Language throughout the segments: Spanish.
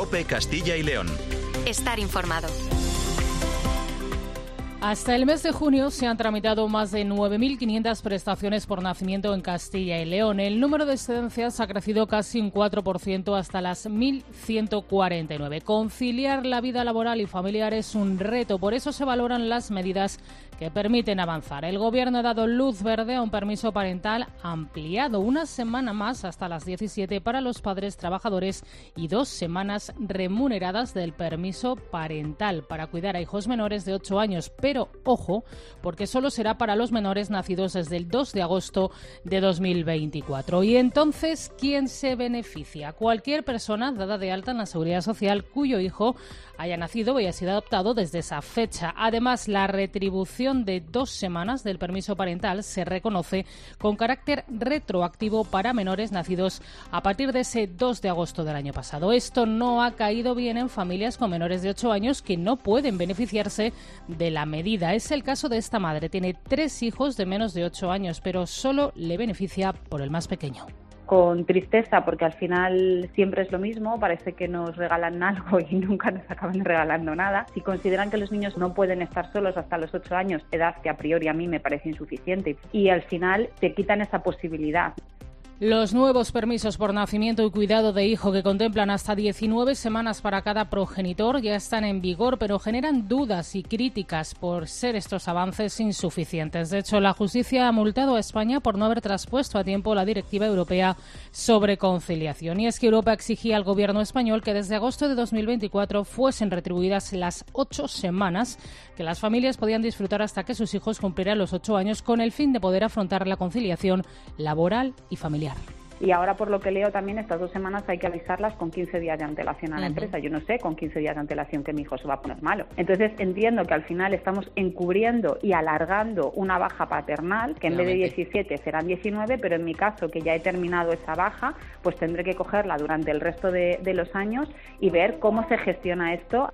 COPE Castilla y León. Estar informado. Hasta el mes de junio se han tramitado más de 9.500 prestaciones por nacimiento en Castilla y León. El número de excedencias ha crecido casi un 4% hasta las 1.149. Conciliar la vida laboral y familiar es un reto, por eso se valoran las medidas que permiten avanzar. El Gobierno ha dado luz verde a un permiso parental ampliado, una semana más hasta las 17 para los padres trabajadores y 2 semanas remuneradas del permiso parental para cuidar a hijos menores de 8 años. Pero, ojo, porque solo será para los menores nacidos desde el 2 de agosto de 2024. Y entonces, ¿quién se beneficia? Cualquier persona dada de alta en la Seguridad Social cuyo hijo haya nacido o haya sido adoptado desde esa fecha. Además, la retribución de 2 semanas del permiso parental se reconoce con carácter retroactivo para menores nacidos a partir de ese 2 de agosto del año pasado. Esto no ha caído bien en familias con menores de 8 años que no pueden beneficiarse de la medida. Es el caso de esta madre. Tiene 3 hijos de menos de 8 años, pero solo le beneficia por el más pequeño. Con tristeza, porque al final siempre es lo mismo, parece que nos regalan algo y nunca nos acaban regalando nada. Si consideran que los niños no pueden estar solos hasta los 8 años, edad que a priori a mí me parece insuficiente, y al final te quitan esa posibilidad. Los nuevos permisos por nacimiento y cuidado de hijo, que contemplan hasta 19 semanas para cada progenitor, ya están en vigor, pero generan dudas y críticas por ser estos avances insuficientes. De hecho, la justicia ha multado a España por no haber traspuesto a tiempo la Directiva Europea sobre conciliación. Y es que Europa exigía al Gobierno español que desde agosto de 2024 fuesen retribuidas las 8 semanas que las familias podían disfrutar hasta que sus hijos cumplieran los 8 años, con el fin de poder afrontar la conciliación laboral y familiar. Y ahora, por lo que leo también, estas 2 semanas hay que avisarlas con 15 días de antelación a la empresa. Yo no sé con 15 días de antelación que mi hijo se va a poner malo. Entonces entiendo que al final estamos encubriendo y alargando una baja paternal, que en vez de 17 serán 19, pero en mi caso, que ya he terminado esa baja, pues tendré que cogerla durante el resto de los años y ver cómo se gestiona esto.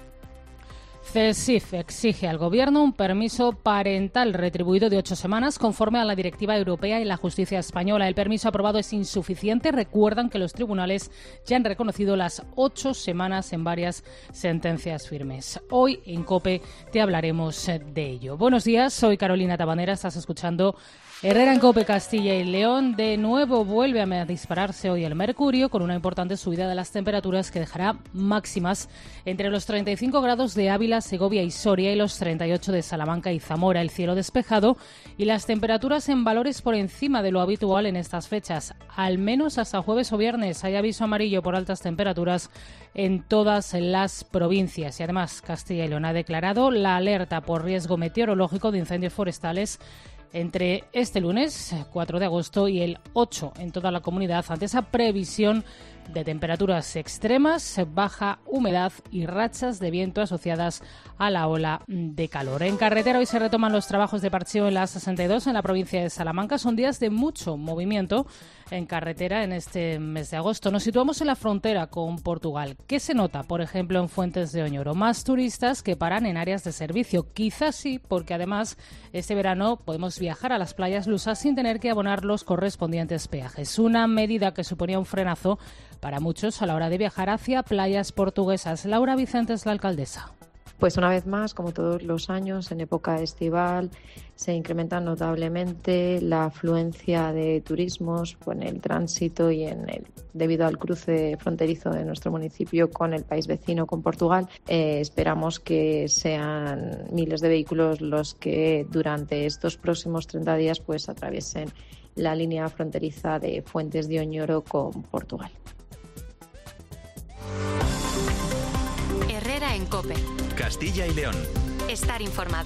CESIF exige al Gobierno un permiso parental retribuido de 8 semanas conforme a la Directiva Europea y la justicia española. El permiso aprobado es insuficiente. Recuerdan que los tribunales ya han reconocido las 8 semanas en varias sentencias firmes. Hoy en COPE te hablaremos de ello. Buenos días, soy Carolina Tabanera, estás escuchando Herrera en COPE Castilla y León. De nuevo vuelve a dispararse hoy el mercurio, con una importante subida de las temperaturas que dejará máximas entre los 35 grados de Ávila, Segovia y Soria y los 38 de Salamanca y Zamora. El cielo despejado y las temperaturas en valores por encima de lo habitual en estas fechas. Al menos hasta jueves o viernes hay aviso amarillo por altas temperaturas en todas las provincias. Y además Castilla y León ha declarado la alerta por riesgo meteorológico de incendios forestales entre este lunes 4 de agosto y el 8 en toda la comunidad, ante esa previsión de temperaturas extremas, baja humedad y rachas de viento asociadas a la ola de calor. En carretera hoy se retoman los trabajos de parcheo en la A62 en la provincia de Salamanca. Son días de mucho movimiento en carretera en este mes de agosto. Nos situamos en la frontera con Portugal. ¿Qué se nota, por ejemplo, en Fuentes de Oñoro? Más turistas que paran en áreas de servicio. Quizás sí, porque además este verano podemos viajar a las playas lusas sin tener que abonar los correspondientes peajes. Una medida que suponía un frenazo para muchos a la hora de viajar hacia playas portuguesas. Laura Vicente es la alcaldesa. Pues una vez más, como todos los años, en época estival se incrementa notablemente la afluencia de turismos en el tránsito y debido al cruce fronterizo de nuestro municipio con el país vecino, con Portugal. Esperamos que sean miles de vehículos los que durante estos próximos 30 días pues atraviesen la línea fronteriza de Fuentes de Oñoro con Portugal. Herrera en COPE. Castilla y León. Estar informado.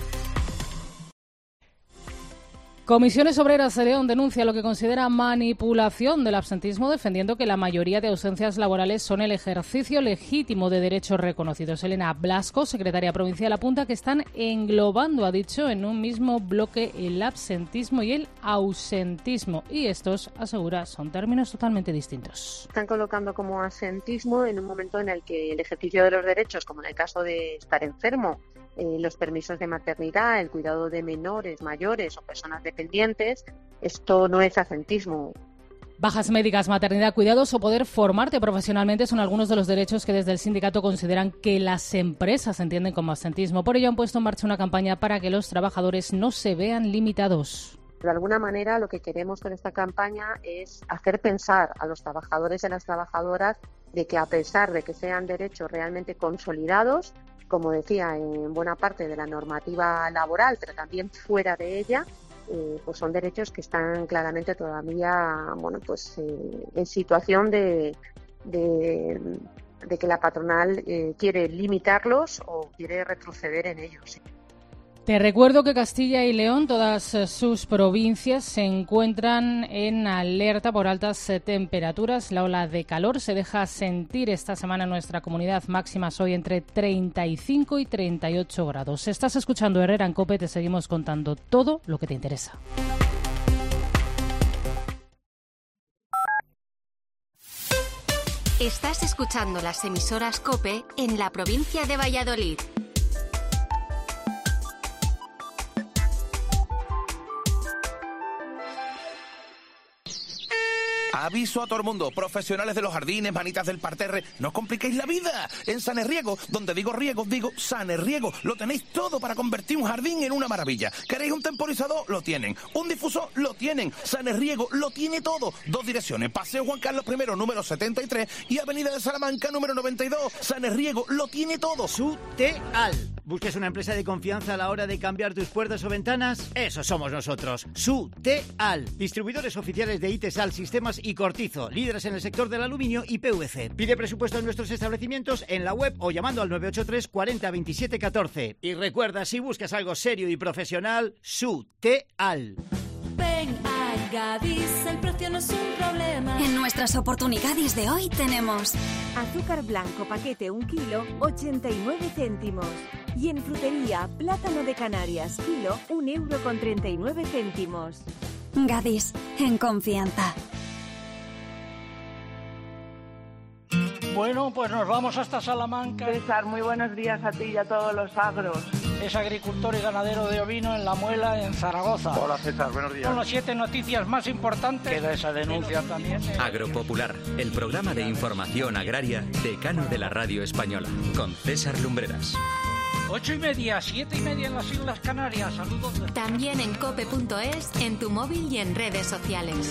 Comisiones Obreras de León denuncia lo que considera manipulación del absentismo, defendiendo que la mayoría de ausencias laborales son el ejercicio legítimo de derechos reconocidos. Elena Blasco, secretaria provincial, apunta que están englobando, ha dicho, en un mismo bloque el absentismo y el ausentismo. Y estos, asegura, son términos totalmente distintos. Están colocando como absentismo en un momento en el que el ejercicio de los derechos, como en el caso de estar enfermo, los permisos de maternidad, el cuidado de menores, mayores o personas dependientes, esto no es absentismo. Bajas médicas, maternidad, cuidados o poder formarte profesionalmente son algunos de los derechos que desde el sindicato consideran que las empresas entienden como absentismo. Por ello han puesto en marcha una campaña para que los trabajadores no se vean limitados. De alguna manera, lo que queremos con esta campaña es hacer pensar a los trabajadores y a las trabajadoras de que, a pesar de que sean derechos realmente consolidados, como decía, en buena parte de la normativa laboral, pero también fuera de ella, pues son derechos que están claramente todavía, en situación de que la patronal quiere limitarlos o quiere retroceder en ellos. Te recuerdo que Castilla y León, todas sus provincias, se encuentran en alerta por altas temperaturas. La ola de calor se deja sentir esta semana en nuestra comunidad, máximas hoy entre 35 y 38 grados. Estás escuchando Herrera en COPE, te seguimos contando todo lo que te interesa. Estás escuchando las emisoras COPE en la provincia de Valladolid. Aviso a todo el mundo, profesionales de los jardines, manitas del parterre, no os compliquéis la vida. En Sanerriego, donde digo riego, digo Sanerriego, lo tenéis todo para convertir un jardín en una maravilla. ¿Queréis un temporizador? Lo tienen. ¿Un difusor? Lo tienen. Sanerriego lo tiene todo. 2 direcciones, Paseo Juan Carlos I, número 73 y Avenida de Salamanca, número 92. Sanerriego lo tiene todo. Suteal. ¿Buscas una empresa de confianza a la hora de cambiar tus puertas o ventanas? Eso somos nosotros. Suteal. Distribuidores oficiales de Itesal, Sistemas y Cortizo, líderes en el sector del aluminio y PVC. Pide presupuesto en nuestros establecimientos en la web o llamando al 983 40 27 14. Y recuerda, si buscas algo serio y profesional, Suteal. Ven a Gadis, el precio no es un problema. En nuestras oportunidades de hoy tenemos azúcar blanco paquete 1 kilo, 89 céntimos. Y en frutería, plátano de Canarias, kilo, 1,39 €. Gadis, en confianza. Bueno, pues nos vamos hasta Salamanca. César, muy buenos días a ti y a todos los agros. Es agricultor y ganadero de ovino en La Muela, en Zaragoza. Hola César, buenos días. Son las 7 noticias más importantes. Queda esa denuncia también. Agropopular, el programa de información agraria decano de la radio española, con César Lumbreras. 8:30, 7:30 en las Islas Canarias. Saludos. También en cope.es, en tu móvil y en redes sociales.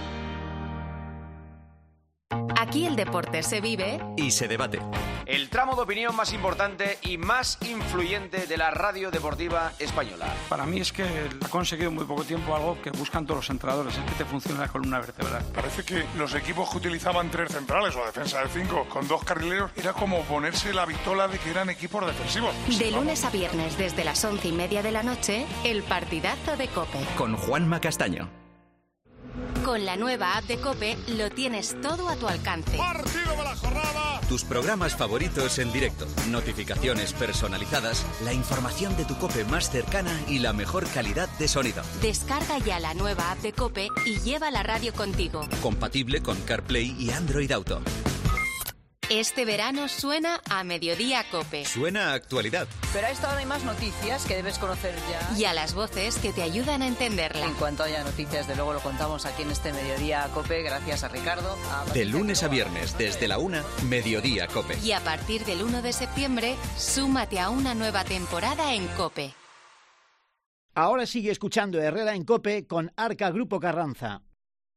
Aquí el deporte se vive y se debate. El tramo de opinión más importante y más influyente de la radio deportiva española. Para mí es que ha conseguido en muy poco tiempo algo que buscan todos los entrenadores, es que te funcione la columna vertebral. Parece que los equipos que utilizaban 3 centrales o defensa de 5 con 2 carrileros era como ponerse la vitola de que eran equipos defensivos. De lunes a viernes desde las 11:30 de la noche, el partidazo de COPE. Con Juanma Castaño. Con la nueva app de COPE lo tienes todo a tu alcance. ¡Partido de la jornada! Tus programas favoritos en directo, notificaciones personalizadas, la información de tu COPE más cercana y la mejor calidad de sonido. Descarga ya la nueva app de COPE y lleva la radio contigo. Compatible con CarPlay y Android Auto. Este verano suena a Mediodía COPE. Suena a actualidad. Pero a esta hora hay más noticias que debes conocer ya. Y a las voces que te ayudan a entenderla. En cuanto haya noticias, de luego lo contamos aquí en este Mediodía COPE, gracias a Ricardo. De lunes a viernes, desde la 1, Mediodía COPE. Y a partir del 1 de septiembre, súmate a una nueva temporada en COPE. Ahora sigue escuchando Herrera en COPE con Arca Grupo Carranza.